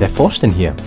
forscht denn hier?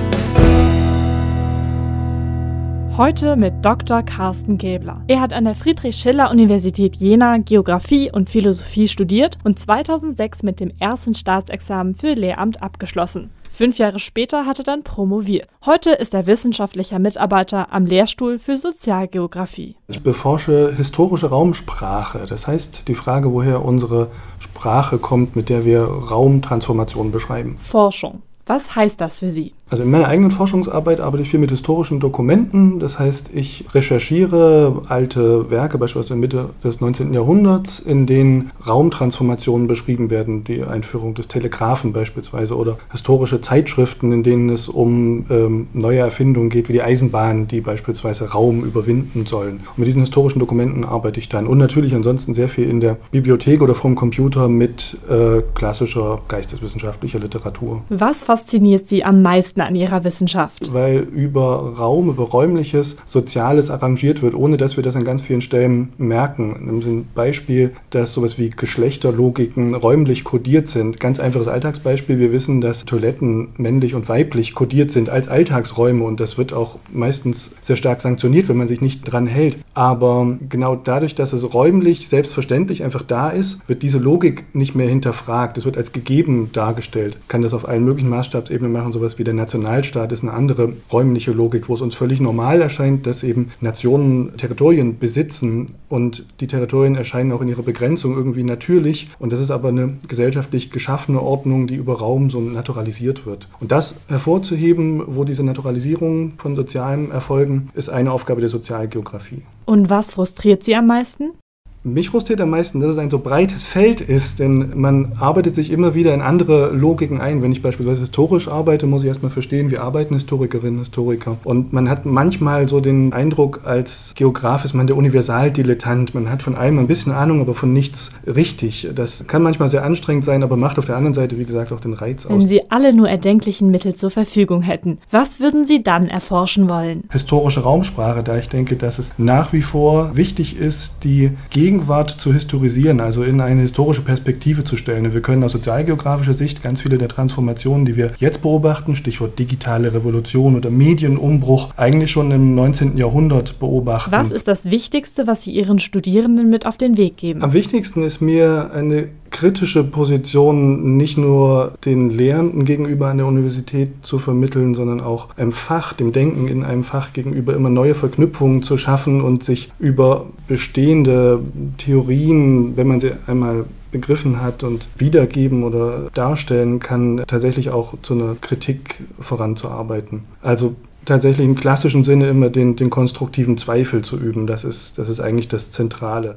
Heute mit Dr. Carsten Gäbler. Er hat an der Friedrich-Schiller-Universität Jena Geographie und Philosophie studiert und 2006 mit dem ersten Staatsexamen für Lehramt abgeschlossen. 5 Jahre später hat er dann promoviert. Heute ist er wissenschaftlicher Mitarbeiter am Lehrstuhl für Sozialgeographie. Ich beforsche historische Raumsprache. Das heißt, die Frage, woher unsere Sprache kommt, mit der wir Raumtransformationen beschreiben. Forschung. Was heißt das für Sie? Also in meiner eigenen Forschungsarbeit arbeite ich viel mit historischen Dokumenten. Das heißt, ich recherchiere alte Werke, beispielsweise Mitte des 19. Jahrhunderts, in denen Raumtransformationen beschrieben werden, die Einführung des Telegraphen beispielsweise, oder historische Zeitschriften, in denen es um neue Erfindungen geht, wie die Eisenbahn, die beispielsweise Raum überwinden sollen. Und mit diesen historischen Dokumenten arbeite ich dann. Und natürlich ansonsten sehr viel in der Bibliothek oder vom Computer mit klassischer geisteswissenschaftlicher Literatur. Was fasziniert Sie am meisten an Ihrer Wissenschaft? Weil über Raum, über Räumliches, Soziales arrangiert wird, ohne dass wir das an ganz vielen Stellen merken. Ein Beispiel, dass sowas wie Geschlechterlogiken räumlich kodiert sind. Ganz einfaches Alltagsbeispiel. Wir wissen, dass Toiletten männlich und weiblich kodiert sind als Alltagsräume und das wird auch meistens sehr stark sanktioniert, wenn man sich nicht dran hält. Aber genau dadurch, dass es räumlich selbstverständlich einfach da ist, wird diese Logik nicht mehr hinterfragt. Es wird als gegeben dargestellt. Kann das auf allen möglichen Maßstabsebenen machen, sowas wie der Nationalstaat ist eine andere räumliche Logik, wo es uns völlig normal erscheint, dass eben Nationen Territorien besitzen und die Territorien erscheinen auch in ihrer Begrenzung irgendwie natürlich und das ist aber eine gesellschaftlich geschaffene Ordnung, die über Raum so naturalisiert wird. Und das hervorzuheben, wo diese Naturalisierung von Sozialem erfolgen, ist eine Aufgabe der Sozialgeographie. Und was frustriert Sie am meisten? Mich frustriert am meisten, dass es ein so breites Feld ist, denn man arbeitet sich immer wieder in andere Logiken ein. Wenn ich beispielsweise historisch arbeite, muss ich erstmal verstehen, wie arbeiten Historikerinnen, Historiker. Und man hat manchmal so den Eindruck, als Geograf ist man der Universaldilettant. Man hat von allem ein bisschen Ahnung, aber von nichts richtig. Das kann manchmal sehr anstrengend sein, aber macht auf der anderen Seite, wie gesagt, auch den Reiz aus. Wenn Sie alle nur erdenklichen Mittel zur Verfügung hätten, was würden Sie dann erforschen wollen? Historische Raumsprache, da ich denke, dass es nach wie vor wichtig ist, die Gegenwart zu historisieren, also in eine historische Perspektive zu stellen. Wir können aus sozialgeografischer Sicht ganz viele der Transformationen, die wir jetzt beobachten, Stichwort digitale Revolution oder Medienumbruch, eigentlich schon im 19. Jahrhundert beobachten. Was ist das Wichtigste, was Sie Ihren Studierenden mit auf den Weg geben? Am wichtigsten ist mir eine kritische Position nicht nur den Lehrenden gegenüber an der Universität zu vermitteln, sondern auch einem Fach, dem Denken in einem Fach gegenüber immer neue Verknüpfungen zu schaffen und sich über bestehende Theorien, wenn man sie einmal begriffen hat und wiedergeben oder darstellen kann, tatsächlich auch zu einer Kritik voranzuarbeiten. Also tatsächlich im klassischen Sinne immer den konstruktiven Zweifel zu üben, das ist eigentlich das Zentrale.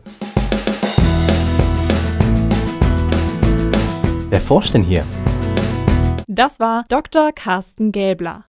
Wer forscht denn hier? Das war Dr. Carsten Gäbler.